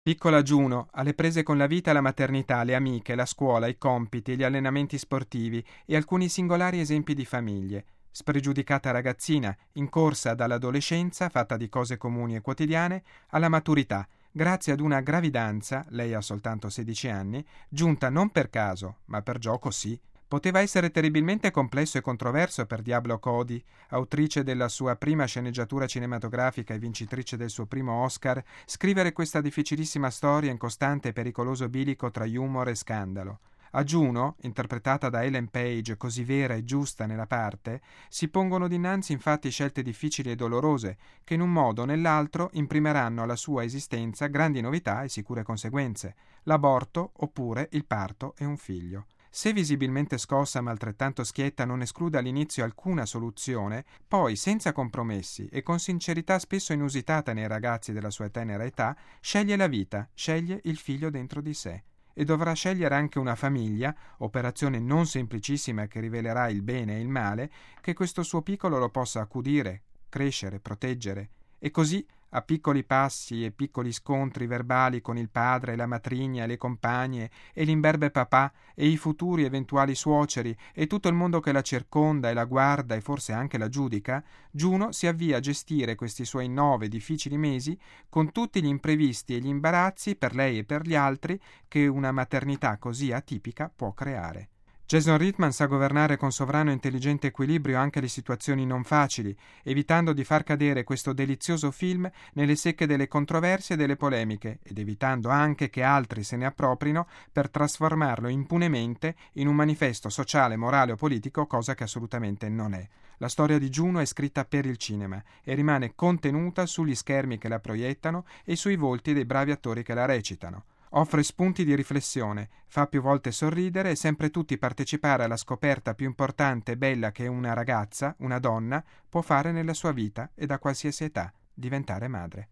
Piccola Juno, alle prese con la vita, la maternità, le amiche, la scuola, i compiti, gli allenamenti sportivi e alcuni singolari esempi di famiglie. Spregiudicata ragazzina, in corsa dall'adolescenza, fatta di cose comuni e quotidiane, alla maturità, grazie ad una gravidanza, lei ha soltanto 16 anni, giunta non per caso, ma per gioco sì. Poteva essere terribilmente complesso e controverso per Diablo Cody, autrice della sua prima sceneggiatura cinematografica e vincitrice del suo primo Oscar, scrivere questa difficilissima storia in costante e pericoloso bilico tra humor e scandalo. A Juno, interpretata da Ellen Page, così vera e giusta nella parte, si pongono dinanzi infatti scelte difficili e dolorose, che in un modo o nell'altro imprimeranno alla sua esistenza grandi novità e sicure conseguenze: l'aborto oppure il parto e un figlio. Se visibilmente scossa ma altrettanto schietta non esclude all'inizio alcuna soluzione, poi senza compromessi e con sincerità spesso inusitata nei ragazzi della sua tenera età, sceglie la vita, sceglie il figlio dentro di sé. E dovrà scegliere anche una famiglia, operazione non semplicissima che rivelerà il bene e il male, che questo suo piccolo lo possa accudire, crescere, proteggere. E così, a piccoli passi e piccoli scontri verbali con il padre, la matrigna, le compagne e l'imberbe papà e i futuri eventuali suoceri e tutto il mondo che la circonda e la guarda e forse anche la giudica, Juno si avvia a gestire questi suoi 9 difficili mesi con tutti gli imprevisti e gli imbarazzi per lei e per gli altri che una maternità così atipica può creare. Jason Reitman sa governare con sovrano e intelligente equilibrio anche le situazioni non facili, evitando di far cadere questo delizioso film nelle secche delle controversie e delle polemiche, ed evitando anche che altri se ne approprino per trasformarlo impunemente in un manifesto sociale, morale o politico, cosa che assolutamente non è. La storia di Juno è scritta per il cinema e rimane contenuta sugli schermi che la proiettano e sui volti dei bravi attori che la recitano. Offre spunti di riflessione, fa più volte sorridere e sempre tutti partecipare alla scoperta più importante e bella che una ragazza, una donna, può fare nella sua vita e da qualsiasi età: diventare madre.